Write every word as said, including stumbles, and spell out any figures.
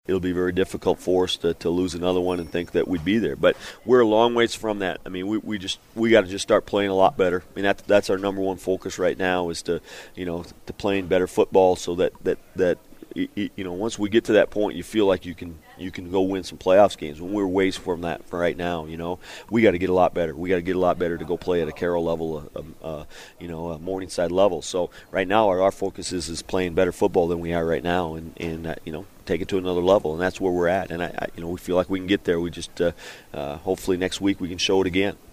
it'll be very difficult for us to, to lose another one and think that we'd be there. But we're a long ways from that. I mean, we, we just we got to just start playing a lot better. I mean, that, that's our number one focus right now is to, you know, to playing better football so that that that you know once we get to that point, you feel like you can you can go win some playoffs games. When we're ways from that for right now, you know, we got to get a lot better. We got to get a lot better to go play at a Carroll level, a, a, a, you know, a Morningside level. So right now, our, our focus is is playing better football than we are right now, and and uh, you know. take it to another level, and that's where we're at. And I, I, you know, we feel like we can get there. We just, uh, uh, hopefully next week we can show it again.